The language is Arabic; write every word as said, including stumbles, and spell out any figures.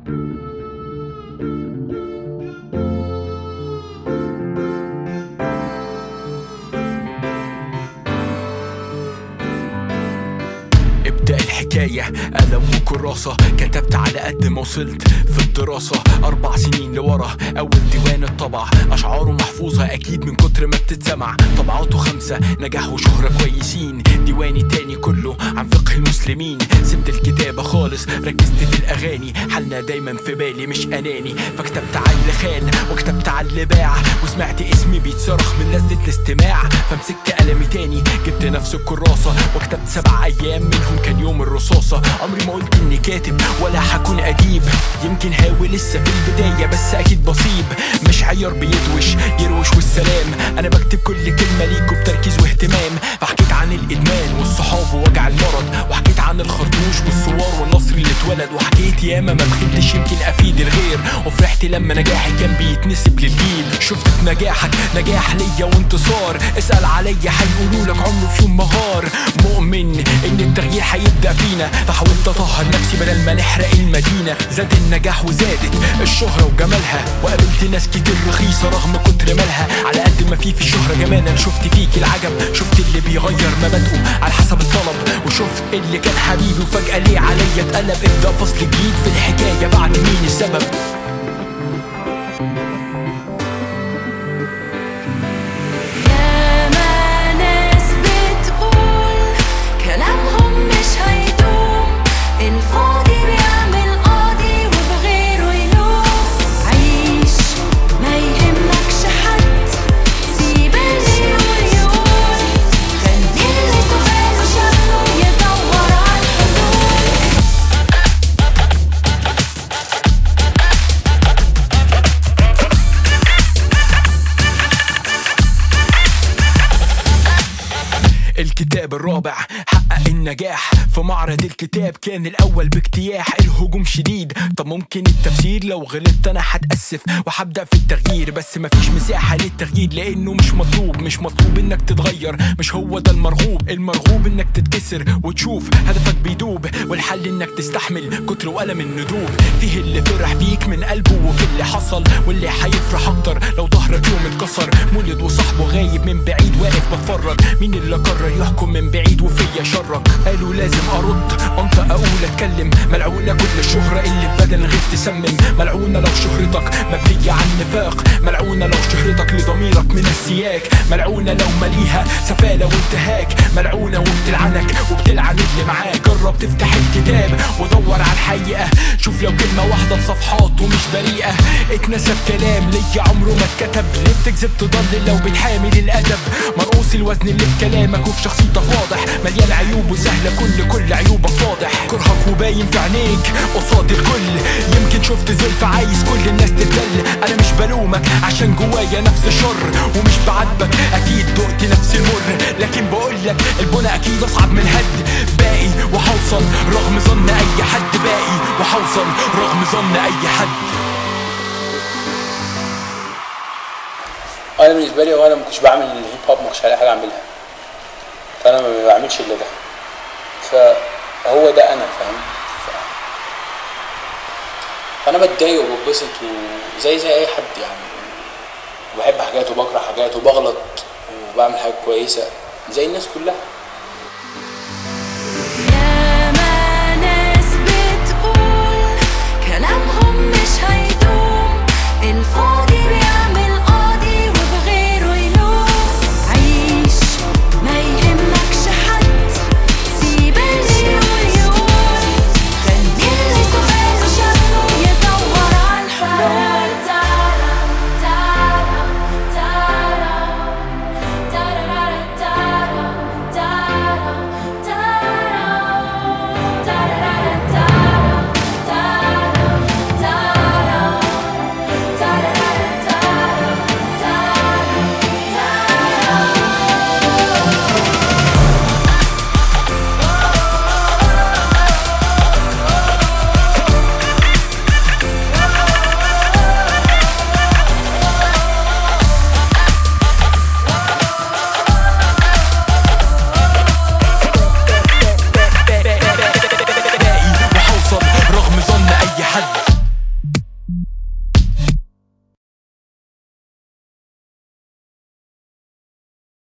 ابدأ الحكاية قلم وكراسة، كتبت على قد ما وصلت في الدراسة أربع سنين لورا. أول ديوان الطبع أشعاره محفوظة أكيد من كتر ما بتتسمع، طبعاته خمسة نجاح وشهرة كويسين. ديواني تاني كله عن فقه المسلمين، سبت الكتابة خالص ركزت في الأغاني. حالنا دايما في بالي مش أناني، فكتبت على اللي خان وكتبت على اللي باع، وسمعت اسمي بيتصرخ من لذة الاستماع. فمسكت قلمي تاني جبت نفس الكراسة وكتبت سبع أيام منهم كان يوم الرصاصة. عمري ما قلت اني كاتب ولا هكون اديب، يمكن هاوي لسه في البداية بس اكيد بصيب. مش عيار بيدوش يروش والسلام، انا بكتب كل كلمة ليكوا بتركيز واهتمام. فحكيت عن الادمان والصحاب ووجع المرض، وحكيت عن الخرطوش والثوار والنصر اللي اتولد. وحكيت ياما ما بخلتش يمكن افيد الغير، وفرحت لما نجاحي كان بيتنسب للجيل. شفت في نجاحك نجاح ليا وانتصار، اسأل عليا هيقولولك عمره في يوم مهار. مؤمن ان التغيير هيبدأ فينا، فحاولت اطهر نفسي بدل ما نحرق المدينة. زاد النجاح وزادت الشهرة وجمالها، وقابلت ناس كتير رخيصة رغم كتر مالها. على قد ما في في الشهرة جمال، انا شفت فيك العجب، شفت اللي بيغير مبادئه على حسب الطلب، وشفت اللي كان حبيبي وفجأة ليه عليا اتقلب. ابدأ فصل جديد في الحكاية بعد مين السبب. الكتاب الرابع حقق النجاح في معرض الكتاب، كان الأول باجتياح. الهجوم شديد، طب ممكن التفسير لو غلطت أنا هتأسف وهبدأ في التغيير. بس مفيش مساحة للتغيير لأنه مش مطلوب. مش مطلوب إنك تتغير، مش هو ده المرغوب. المرغوب إنك تتكسر وتشوف هدفك بيدوب، والحل إنك تستحمل كتر وألم الندوب. فيه اللي فرح فيك من قلبه وفي اللي حصل، واللي هيفرح أكتر لو ظهرك يوم اتكسر. مولد وصاحبه غايب من بعيد واقف بتفرج، مين اللي قرر يحكم من بعيد وفيا شرك؟ قالوا لازم ارد انطق اقول اتكلم، ملعونة كل الشهرة اللي في بدن غير تسمم. ملعونة لو شهرتك مبنية عن نفاق، ملعونة لو شهرتك لضميرك من السياك، ملعونة لو مليها سفالة وانتهاك، ملعونة وبتلعنك وبتلعن اللي معاك. جرب تفتح الكتاب ودور على الحقيقة، شوف لو كلمة واحدة في صفحات ومش بريئة. اتنسب كلام ليا عمره ما اتكتب، ليه بتكذب تضلل لو بتحامل الادب؟ مرقوص الوزن اللي في كلامك وفي شخصيتك واضح، مليان عيوب وسهلة كل كل عيوبك فاضح. كرهك وباين في عينيك قصاد الكل، يمكن شفت زلف عايز كل الناس تتذل. انا مش بلومك عشان جوايا نفس الشر، ومش بعاتبك اكيد دقت نفس المر. لكن بقولك البنى اكيد اصعب من الهد، باقي وحوصل رغم ظن اي حد، باقي وحوصل رغم ظن اي حد. انا بالنسبه لي وانا ما كنتش بعمل الهيب هوب ما كنتش هلاقي حاجه اعملها، فانا ما بعملش الا ده، فهو ده انا فاهم. فانا بتضايق وببسط وزي زي اي حد يعني، وبحب حاجات وبكره حاجات وبغلط وبعمل حاجات كويسه زي الناس كلها.